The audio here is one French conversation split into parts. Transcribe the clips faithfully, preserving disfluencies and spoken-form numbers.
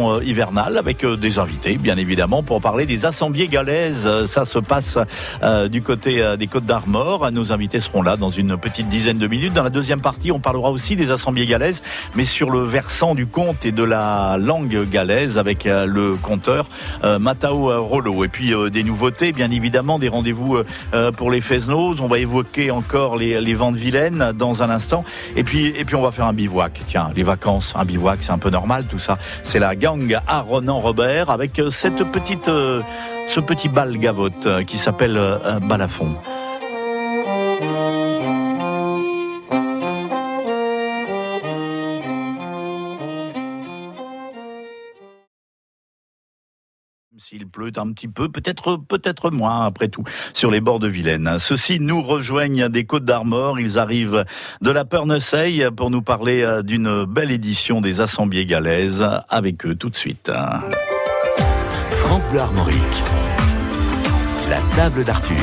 hivernale avec des invités bien évidemment pour parler des assemblées galaises. Ça se passe euh, du côté euh, des Côtes d'Armor. Nos invités seront là dans une petite dizaine de minutes. Dans la deuxième partie, on parlera aussi des assemblées galaises, mais sur le versant du conte et de la langue galaise avec euh, le conteur euh, Matao Rollo. Et puis euh, des nouveautés, bien évidemment, des rendez-vous euh, pour les Fesnos. On va évoquer encore les, les vents de Vilaine dans un instant. Et puis, et puis on va faire un bivouac. Tiens, les vacances, un bivouac, c'est un peu normal tout ça. C'est la gang à Ronan-Robert avec cette petite, euh, ce petit bal gavotte euh, qui s'appelle euh, balafon. S'il pleut un petit peu, peut-être peut-être moins après tout, sur les bords de Vilaine. Ceux-ci nous rejoignent des Côtes d'Armor. Ils arrivent de la Pernessey pour nous parler d'une belle édition des assemblées galaises. Avec eux tout de suite. France Bleu Armorique, la table d'Arthur.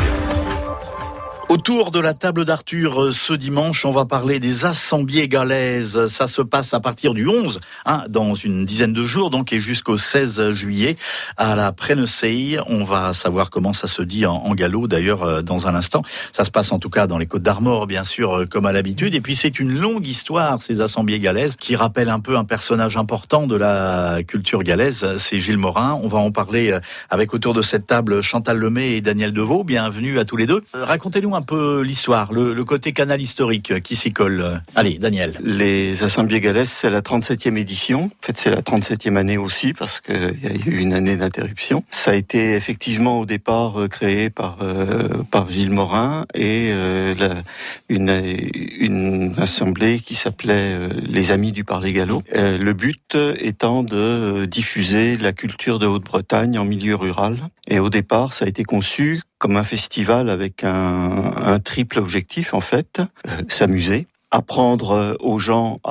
Autour de la table d'Arthur, ce dimanche, on va parler des assemblées galaises. Ça se passe à partir du onze, hein, dans une dizaine de jours, donc, et jusqu'au seize juillet à la Pernessey. On va savoir comment ça se dit en, en gallo, d'ailleurs, dans un instant. Ça se passe en tout cas dans les Côtes d'Armor, bien sûr, comme à l'habitude. Et puis, c'est une longue histoire, ces assemblées galaises, qui rappellent un peu un personnage important de la culture galaise. C'est Gilles Morin. On va en parler avec, autour de cette table, Chantal Lemay et Daniel Deveau. Bienvenue à tous les deux. Racontez-nous un un peu l'histoire, le, le côté canal historique qui s'y colle. Allez, Daniel. Les assemblées galaises, c'est la trente-septième édition. En fait, c'est la trente-septième année aussi, parce qu'il y a eu une année d'interruption. Ça a été effectivement au départ créé par euh, par Gilles Morin et euh, la, une une assemblée qui s'appelait euh, les Amis du Parler Gallo. Euh, le but étant de diffuser la culture de Haute-Bretagne en milieu rural. Et au départ, ça a été conçu comme un festival avec un, un triple objectif, en fait. Euh, s'amuser, apprendre aux gens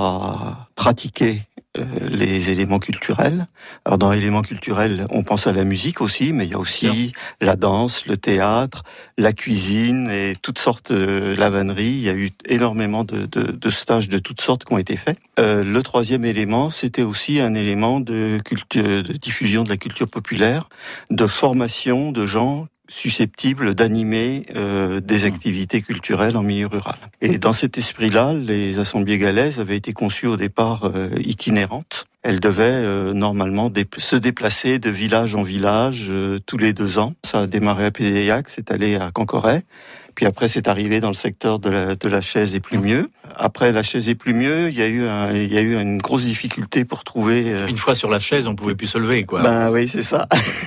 à pratiquer euh, les éléments culturels. Alors, dans éléments culturels, on pense à la musique aussi, mais il y a aussi Bien. la danse, le théâtre, la cuisine et toutes sortes de la vannerie. Il y a eu énormément de, de, de stages de toutes sortes qui ont été faits. Euh, le troisième élément, c'était aussi un élément de, culture, de diffusion de la culture populaire, de formation de gens susceptibles d'animer euh, des activités culturelles en milieu rural. Et dans cet esprit-là, les assemblées galaises avaient été conçues au départ euh, itinérantes. Elles devaient euh, normalement dé- se déplacer de village en village euh, tous les deux ans. Ça a démarré à Pédéillac, c'est allé à Cancoret. Puis après, c'est arrivé dans le secteur de la, de la Chaise et Plumieux. Après la Chaise et Plumieux, il y a eu un, il y a eu une grosse difficulté pour trouver. Euh... Une fois sur la chaise, on pouvait plus se lever, quoi. Ben oui, c'est ça.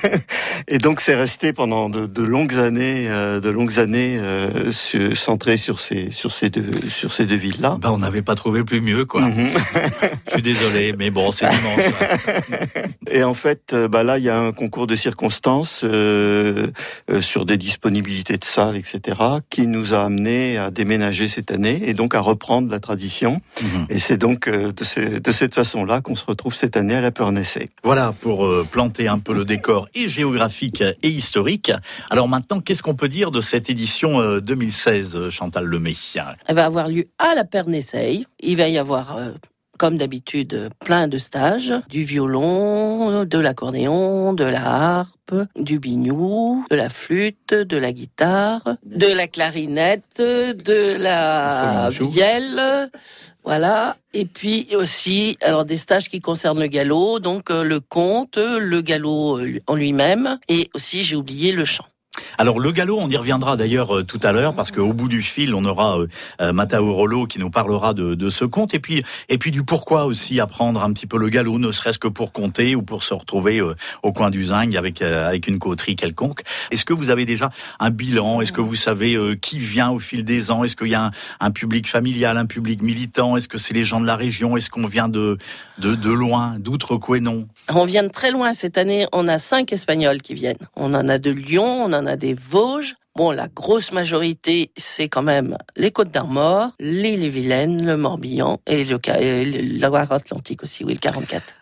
Et donc c'est resté pendant de, de longues années, euh, de longues années euh, sur, centré sur ces, sur ces deux, sur ces deux villes-là. Ben on n'avait pas trouvé plus mieux, quoi. Mm-hmm. Je suis désolé, mais bon, c'est dimanche. Et en fait, bah là, il y a un concours de circonstances euh, euh, sur des disponibilités de salles, et cetera, qui nous a amené à déménager cette année et donc à reprendre la tradition. Mmh. Et c'est donc euh, de, ce, de cette façon-là qu'on se retrouve cette année à la Pernessey. Voilà, pour euh, planter un peu le décor et géographique et historique. Alors maintenant, qu'est-ce qu'on peut dire de cette édition euh, deux mille seize, Chantal Lemay ? Elle va avoir lieu à la Pernessey. Il va y avoir... Euh... comme d'habitude, plein de stages, du violon, de l'accordéon, de la harpe, du biniou, de la flûte, de la guitare, de la clarinette, de la vielle, voilà. Et puis aussi, alors des stages qui concernent le gallo, donc le conte, le gallo en lui-même, et aussi, j'ai oublié, le chant. Alors le gallo, on y reviendra d'ailleurs euh, tout à l'heure parce qu'au bout du fil, on aura euh, Matao Rollo qui nous parlera de, de ce conte et puis et puis du pourquoi aussi apprendre un petit peu le gallo, ne serait-ce que pour compter ou pour se retrouver euh, au coin du zinc avec euh, avec une coterie quelconque. Est-ce que vous avez déjà un bilan ? Est-ce que vous savez euh, qui vient au fil des ans ? Est-ce qu'il y a un, un public familial, un public militant ? Est-ce que c'est les gens de la région ? Est-ce qu'on vient de de, de loin, d'outre-Couesnon ? On vient de très loin cette année. On a cinq Espagnols qui viennent. On en a de Lyon, on en a des Vosges. Bon, la grosse majorité, c'est quand même les Côtes d'Armor, l'Ille-et-Vilaine, le Morbihan et le, et le Loire-Atlantique aussi, oui, le quarante-quatre.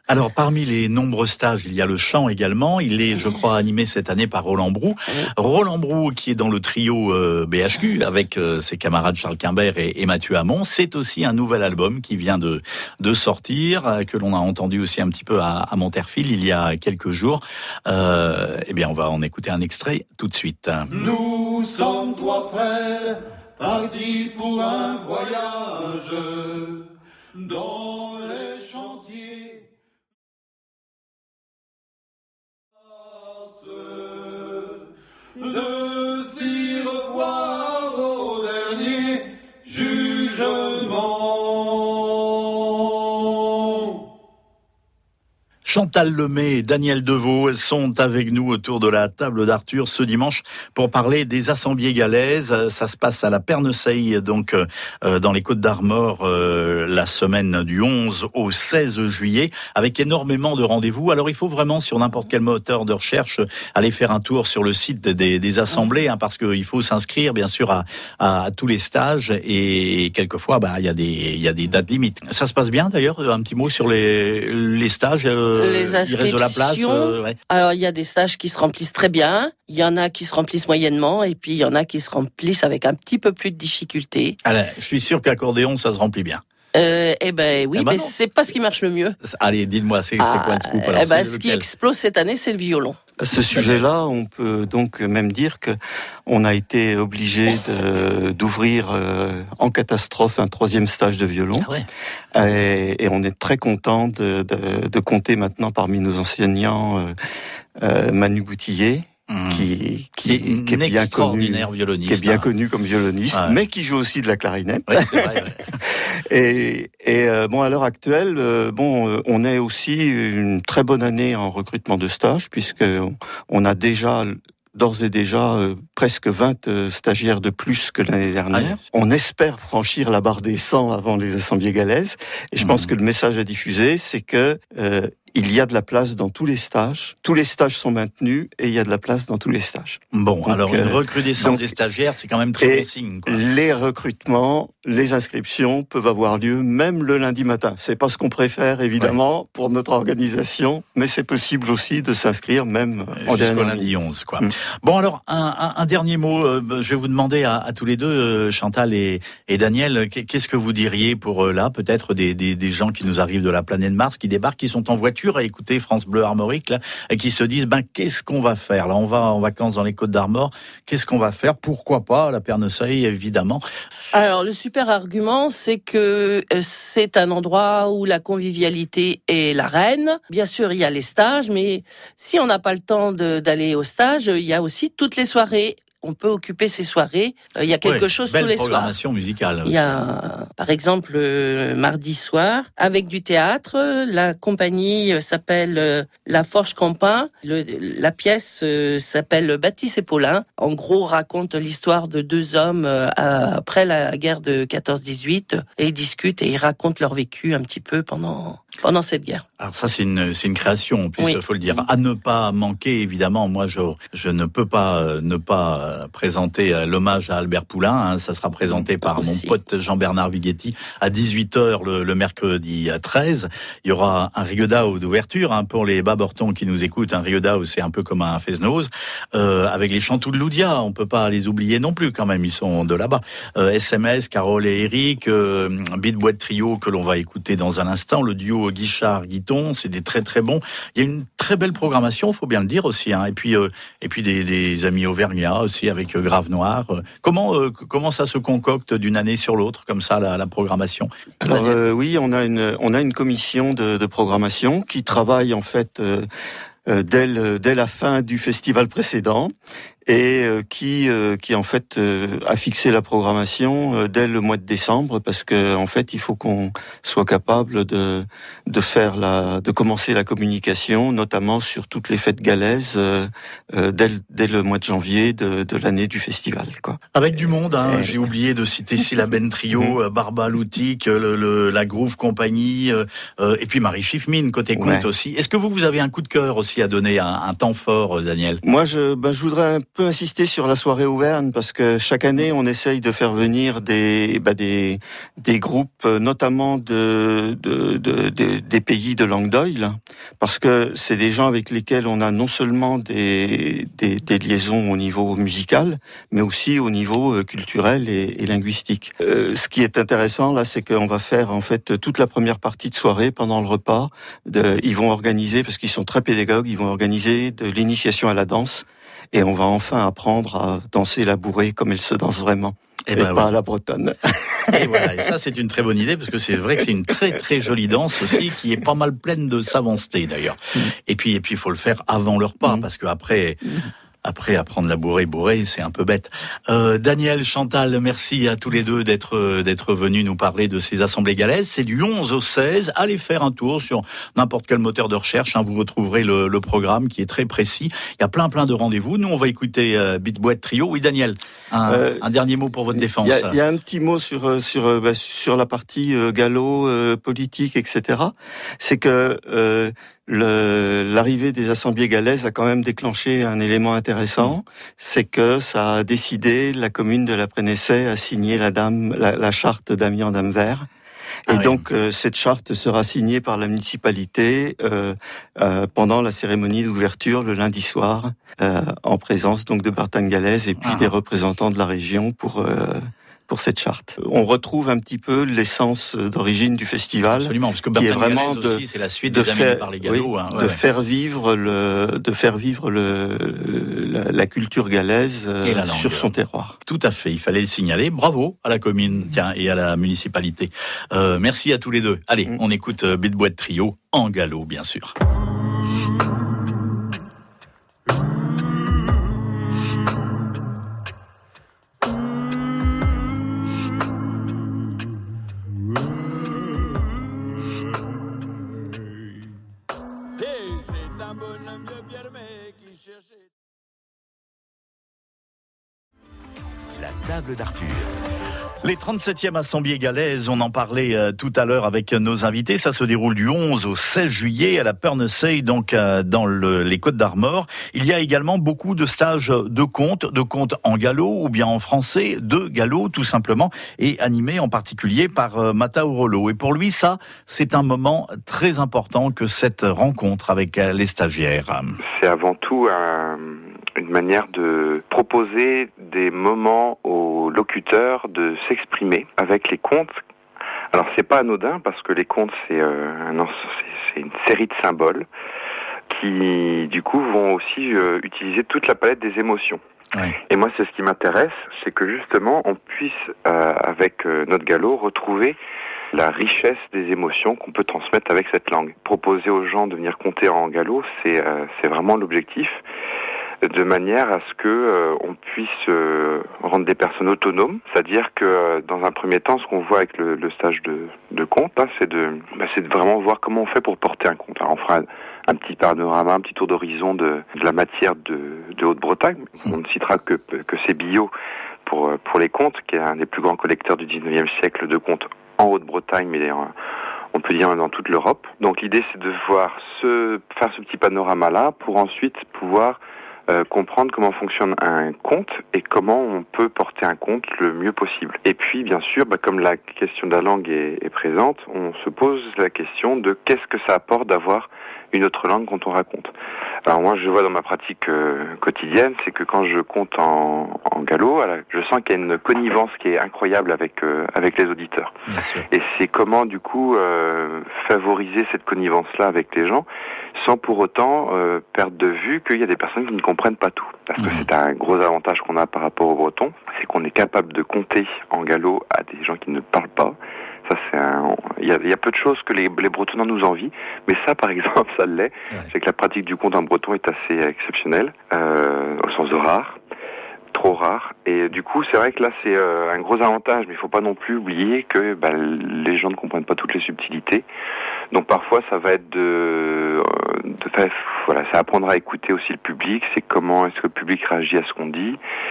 Alors, parmi les nombreux stages, il y a le chant également. Il est, je crois, animé cette année par Roland Brou. Oui. Roland Brou, qui est dans le trio euh, B H Q, avec euh, ses camarades Charles Quimbert et, et Mathieu Hamon. C'est aussi un nouvel album qui vient de, de sortir, euh, que l'on a entendu aussi un petit peu à, à Monterfil il y a quelques jours. Euh, eh bien, on va en écouter un extrait tout de suite. Nous sommes trois frères, partis pour un voyage dans les chantiers. De s'y revoir au dernier jugement. Chantal Lemay et Daniel Deveau sont avec nous autour de la table d'Arthur ce dimanche pour parler des assemblées galaises. Ça se passe à la Perneseille, donc euh, dans les Côtes-d'Armor, euh, la semaine du onze au seize juillet, avec énormément de rendez-vous. Alors il faut vraiment, sur n'importe quel moteur de recherche, aller faire un tour sur le site des, des assemblées, hein, parce qu'il faut s'inscrire bien sûr à, à, à tous les stages, et quelquefois bah il y a des il y a des dates limites. Ça se passe bien d'ailleurs. Un petit mot sur les les stages. Euh, Les inscriptions. Il reste de la place. Euh, ouais. Alors, il y a des stages qui se remplissent très bien. Il y en a qui se remplissent moyennement. Et puis, il y en a qui se remplissent avec un petit peu plus de difficulté. Alors, je suis sûr qu'accordéon, ça se remplit bien. Euh, eh ben oui, eh ben mais non. c'est pas ce qui marche le mieux. Allez, dites-moi, c'est, c'est quoi le scoop alors, eh ben, c'est ce qui lequel explose cette année, c'est le violon. À ce sujet-là, on peut donc même dire que on a été obligé de, d'ouvrir euh, en catastrophe un troisième stage de violon. Ah ouais. Et, et on est très content de, de, de compter maintenant parmi nos enseignants euh, euh, Manu Boutillier, Mmh. qui, qui est, qui, qui est bien extraordinaire connu, violoniste, qui est bien hein. connu comme violoniste, ouais. mais qui joue aussi de la clarinette. Ouais, c'est vrai, ouais. et et euh, bon, à l'heure actuelle, euh, bon, euh, on est aussi une très bonne année en recrutement de stages, puisque on a déjà d'ores et déjà euh, presque vingt euh, stagiaires de plus que l'année dernière. Ah, on espère franchir la barre des cent avant les assemblées galaises. Et je mmh. pense que le message à diffuser, c'est que euh, il y a de la place dans tous les stages. Tous les stages sont maintenus et il y a de la place dans tous les stages. Bon, donc, alors une euh, recrudescence donc, des stagiaires, c'est quand même très bon signe, quoi. Les recrutements, les inscriptions peuvent avoir lieu même le lundi matin. C'est pas ce qu'on préfère, évidemment, ouais. pour notre organisation, mais c'est possible aussi de s'inscrire même euh, en jusqu'au dernière lundi onze, quoi. Mmh. Bon, alors, un, un, un dernier mot. Euh, je vais vous demander à, à tous les deux, euh, Chantal et, et Daniel, qu'est-ce que vous diriez pour euh, là, peut-être des, des, des gens qui nous arrivent de la planète Mars, qui débarquent, qui sont en voiture à écouter France Bleu Armorique, là, et qui se disent, ben, qu'est-ce qu'on va faire? Là, on va en vacances dans les Côtes-d'Armor. Qu'est-ce qu'on va faire? Pourquoi pas la Perneseille, évidemment. Alors, le super argument, c'est que c'est un endroit où la convivialité est la reine. Bien sûr, il y a les stages, mais si on n'a pas le temps de, d'aller au stage, il y a aussi toutes les soirées. On peut occuper ces soirées. Il y a quelque ouais, chose tous les soirs. Belle programmation musicale. Aussi. Il y a, par exemple, euh, mardi soir, avec du théâtre. La compagnie s'appelle euh, La Forge Campin. Le, la pièce euh, s'appelle Baptiste et Paulin. En gros, raconte l'histoire de deux hommes euh, après la guerre de quatorze dix-huit. Et ils discutent et ils racontent leur vécu un petit peu pendant... pendant cette guerre. Alors ça, c'est une, c'est une création, en plus, il oui. faut le dire. À ne pas manquer, évidemment, moi, je, je ne peux pas euh, ne pas euh, présenter euh, l'hommage à Albert Poulain. Hein, ça sera présenté par Aussi. mon pote Jean-Bernard Vighetti à dix-huit heures le, le mercredi treize. Il y aura un rigodao d'ouverture hein, pour les Babertons qui nous écoutent. Un rigodao, c'est un peu comme un fest-noz, euh, avec les chantous de Loudia. On peut pas les oublier non plus, quand même, ils sont de là-bas. Euh, S M S, Carole et Eric, euh, Beat Boîte Trio que l'on va écouter dans un instant, le duo Guichard-Guiton, c'est des très très bons. Il y a une très belle programmation, faut bien le dire aussi. Hein. Et puis euh, et puis des, des amis auvergnats aussi avec euh, Grave Noir. Comment euh, comment ça se concocte d'une année sur l'autre comme ça la, la programmation? Alors euh, oui, on a une on a une commission de, de programmation qui travaille en fait euh, euh, dès le, dès la fin du festival précédent. Et euh, qui euh, qui en fait euh, a fixé la programmation euh, dès le mois de décembre parce que en fait il faut qu'on soit capable de de faire la de commencer la communication notamment sur toutes les fêtes galaises euh, euh, dès dès le mois de janvier de de l'année du festival quoi. Avec du monde hein, et... j'ai oublié de citer ici la Ben Trio, euh, Barba Loutique, le, le la Groove Compagnie euh, euh, et puis Marie Schiffmin côté conte ouais. aussi. Est-ce que vous vous avez un coup de cœur aussi à donner un, un temps fort, Daniel? Moi je ben je voudrais peu insisté sur la soirée Auvergne parce que chaque année on essaye de faire venir des bah, des des groupes, notamment de, de, de, de des pays de langue d'oïl, parce que c'est des gens avec lesquels on a non seulement des des, des liaisons au niveau musical, mais aussi au niveau culturel et, et linguistique. Euh, ce qui est intéressant là, c'est qu'on va faire en fait toute la première partie de soirée pendant le repas. De, ils vont organiser, parce qu'ils sont très pédagogues, ils vont organiser de l'initiation à la danse. Et on va enfin apprendre à danser la bourrée comme elle se danse vraiment. Et, et ben pas ouais. à la bretonne. Et voilà, et ça c'est une très bonne idée, parce que c'est vrai que c'est une très très jolie danse aussi, qui est pas mal pleine de savanceté d'ailleurs. Mmh. Et puis et puis il faut le faire avant le repas, mmh. parce que après... Mmh. Après, apprendre la bourrée, bourrée, c'est un peu bête. Euh, Daniel, Chantal, merci à tous les deux d'être d'être venus nous parler de ces assemblées galaises. C'est du onze au seize. Allez faire un tour sur n'importe quel moteur de recherche. Hein, vous retrouverez le, le programme qui est très précis. Il y a plein plein de rendez-vous. Nous, on va écouter euh, Beat Boîte Trio. Oui, Daniel, un, euh, un dernier mot pour votre défense. Il y, y a un petit mot sur sur bah, sur la partie euh, gallo, euh, politique, et cetera. C'est que euh, Le, l'arrivée des assemblées galaises a quand même déclenché un élément intéressant, c'est que ça a décidé, la commune de la Prénessay a signé la, dame, la, la charte d'Amiens-Dame-Vert. Et ah oui. donc, euh, cette charte sera signée par la municipalité euh, euh, pendant la cérémonie d'ouverture le lundi soir, euh, en présence donc de Bartane Galaise et puis ah. des représentants de la région pour... Euh, pour cette charte. On retrouve un petit peu l'essence d'origine du festival. Absolument, parce que qui est vraiment de, aussi, c'est la suite de des faire, par les galops, oui, hein, ouais, de ouais. faire vivre le, de faire vivre le, la, la culture galaise euh, sur son terroir. Tout à fait, il fallait le signaler. Bravo à la commune, tiens, et à la municipalité. Euh, merci à tous les deux. Allez, mmh. on écoute euh, Beat Boîte Trio en galop, bien sûr. La table d'Arthur. Les trente-septièmes assemblées galaises, on en parlait euh, tout à l'heure avec nos invités, ça se déroule du onze au seize juillet à la Pernessey, donc euh, dans le, les Côtes-d'Armor. Il y a également beaucoup de stages de contes, de contes en gallo ou bien en français, de gallo tout simplement, et animés en particulier par euh, Matao Rollo. Et pour lui, ça, c'est un moment très important que cette rencontre avec euh, les stagiaires. C'est avant tout un... une manière de proposer des moments aux locuteurs de s'exprimer avec les contes. Alors c'est pas anodin parce que les contes c'est, euh, un, c'est une série de symboles qui du coup vont aussi euh, utiliser toute la palette des émotions. Ouais. Et moi c'est ce qui m'intéresse, c'est que justement on puisse euh, avec euh, notre galop retrouver la richesse des émotions qu'on peut transmettre avec cette langue. Proposer aux gens de venir conter en galop, c'est, euh, c'est vraiment l'objectif, de manière à ce que euh, on puisse euh, rendre des personnes autonomes, c'est-à-dire que euh, dans un premier temps, ce qu'on voit avec le, le stage de, de conte, hein, c'est de, bah, c'est de vraiment voir comment on fait pour porter un conte. Alors, on fera un, un petit panorama, un petit tour d'horizon de, de la matière de, de Haute-Bretagne. On ne citera que que c'est Billot pour pour les contes, qui est un des plus grands collecteurs du dix-neuvième siècle de contes en Haute-Bretagne, mais en, on peut dire dans toute l'Europe. Donc l'idée, c'est de voir ce faire ce petit panorama-là pour ensuite pouvoir Euh, comprendre comment fonctionne un conte et comment on peut porter un conte le mieux possible. Et puis, bien sûr, bah, comme la question de la langue est, est présente, on se pose la question de qu'est-ce que ça apporte d'avoir une autre langue quand on raconte. Alors moi, je vois dans ma pratique euh, quotidienne, c'est que quand je compte en, en gallo, je sens qu'il y a une connivence qui est incroyable avec euh, avec les auditeurs. Et c'est comment, du coup, euh, favoriser cette connivence-là avec les gens, sans pour autant euh, perdre de vue qu'il y a des personnes qui ne comprennent pas tout. Parce que mmh. c'est un gros avantage qu'on a par rapport aux Bretons, c'est qu'on est capable de compter en gallo à des gens qui ne parlent pas. Ça, c'est un... il, y a, il y a peu de choses que les, les Bretonnants nous envient, mais ça, par exemple, ça l'est. Ouais. C'est que la pratique du conte en breton est assez exceptionnelle, euh, au sens de rare, trop rare. Et du coup, c'est vrai que là, c'est euh, un gros avantage, mais il faut pas non plus oublier que bah, les gens ne comprennent pas toutes les subtilités. Donc parfois, ça va être de, de faire, voilà, c'est apprendre à écouter aussi le public. C'est comment est-ce que le public réagit à ce qu'on dit.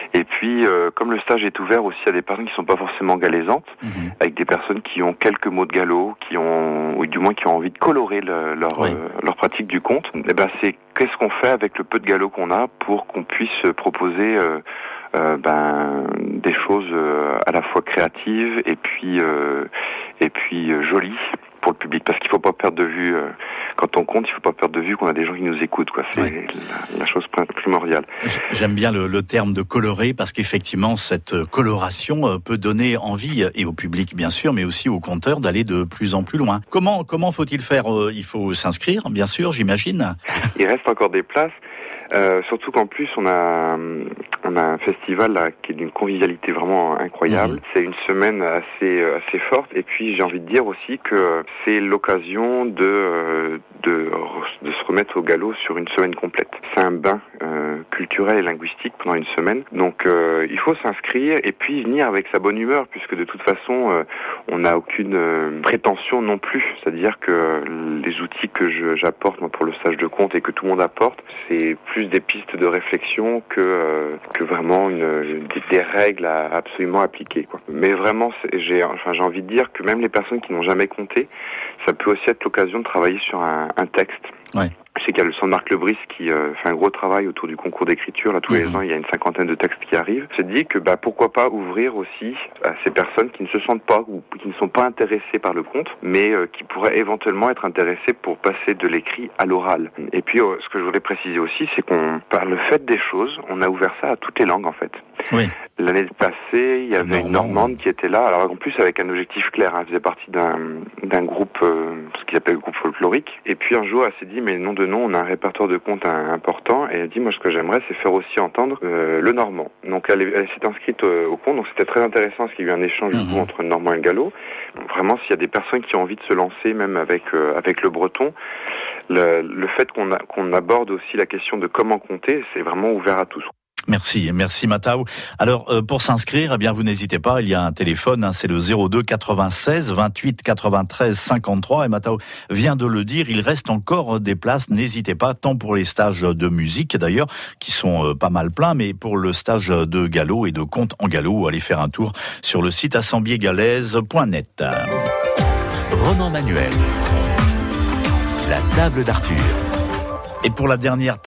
Et puis, euh, comme le stage est ouvert aussi à des personnes qui sont pas forcément galaisantes, mmh. avec des personnes qui ont quelques mots de galop, qui ont, ou du moins qui ont envie de colorer le, leur, oui. euh, leur pratique du conte, et ben c'est qu'est-ce qu'on fait avec le peu de galop qu'on a pour qu'on puisse proposer euh, euh, ben des choses euh, à la fois créatives et puis euh, et puis euh, jolies pour le public, parce qu'il faut pas perdre de vue euh, quand on compte, il faut pas perdre de vue qu'on a des gens qui nous écoutent, quoi. C'est ouais. la, la chose primordiale. J'aime bien le, le terme de colorer, parce qu'effectivement cette coloration peut donner envie, et au public bien sûr, mais aussi aux conteurs, d'aller de plus en plus loin. Comment comment faut-il faire? Il faut s'inscrire, bien sûr, j'imagine. Il reste encore des places. Euh, surtout qu'en plus on a on a un festival là, qui est d'une convivialité vraiment incroyable. Mmh. C'est une semaine assez assez forte, et puis j'ai envie de dire aussi que c'est l'occasion de de de se remettre au galop sur une semaine complète. C'est un bain euh, culturel et linguistique pendant une semaine. Donc euh, il faut s'inscrire et puis venir avec sa bonne humeur, puisque de toute façon euh, on n'a aucune euh, prétention non plus. C'est-à-dire que les outils que je, j'apporte moi, pour le stage de conte et que tout le monde apporte, c'est plus des pistes de réflexion que euh, que vraiment une, des, des règles à absolument appliquer, quoi. Mais vraiment, j'ai enfin j'ai envie de dire que même les personnes qui n'ont jamais compté, ça peut aussi être l'occasion de travailler sur un, un texte. Ouais. Je sais qu'il y a le Centre Marc Lebris qui euh, fait un gros travail autour du concours d'écriture. Là, tous mmh. les ans, il y a une cinquantaine de textes qui arrivent. C'est dit que bah pourquoi pas ouvrir aussi à ces personnes qui ne se sentent pas ou qui ne sont pas intéressées par le conte, mais euh, qui pourraient éventuellement être intéressées pour passer de l'écrit à l'oral. Et puis, euh, ce que je voulais préciser aussi, c'est qu'on, par le fait des choses, on a ouvert ça à toutes les langues en fait. Oui. L'année passée, il y avait Normand. une Normande qui était là. Alors en plus avec un objectif clair, hein, elle faisait partie d'un d'un groupe, euh, ce qu'ils appellent le groupe folklorique. Et puis un jour, elle s'est dit mais non de non, on a un répertoire de contes important. Et elle a dit moi ce que j'aimerais, c'est faire aussi entendre euh, le normand. Donc elle, elle s'est inscrite euh, au conte. Donc c'était très intéressant parce qu'il y a eu un échange mmh. du coup, entre le normand et le gallo. Donc, vraiment, s'il y a des personnes qui ont envie de se lancer, même avec euh, avec le breton, le, le fait qu'on a, qu'on aborde aussi la question de comment compter, c'est vraiment ouvert à tous. Merci, merci Matao. Alors euh, pour s'inscrire, eh bien vous n'hésitez pas, il y a un téléphone, hein, c'est le zéro deux quatre-vingt-seize vingt-huit quatre-vingt-treize cinquante-trois, et Matao vient de le dire, il reste encore des places, n'hésitez pas, tant pour les stages de musique d'ailleurs, qui sont euh, pas mal pleins, mais pour le stage de galop et de conte en galop, allez faire un tour sur le site assemblée galaise point net. Ronan Manuel, la table d'Arthur. Et pour la dernière